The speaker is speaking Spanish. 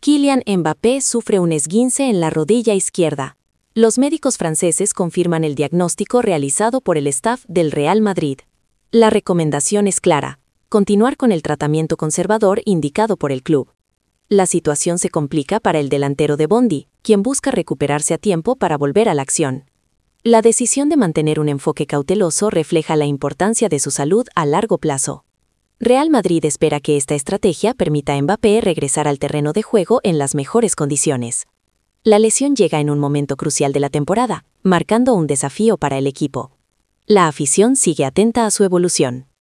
Kylian Mbappé sufre un esguince en la rodilla izquierda. Los médicos franceses confirman el diagnóstico realizado por el staff del Real Madrid. La recomendación es clara: continuar con el tratamiento conservador indicado por el club. La situación se complica para el delantero de Bondy, quien busca recuperarse a tiempo para volver a la acción. La decisión de mantener un enfoque cauteloso refleja la importancia de su salud a largo plazo. Real Madrid espera que esta estrategia permita a Mbappé regresar al terreno de juego en las mejores condiciones. La lesión llega en un momento crucial de la temporada, marcando un desafío para el equipo. La afición sigue atenta a su evolución.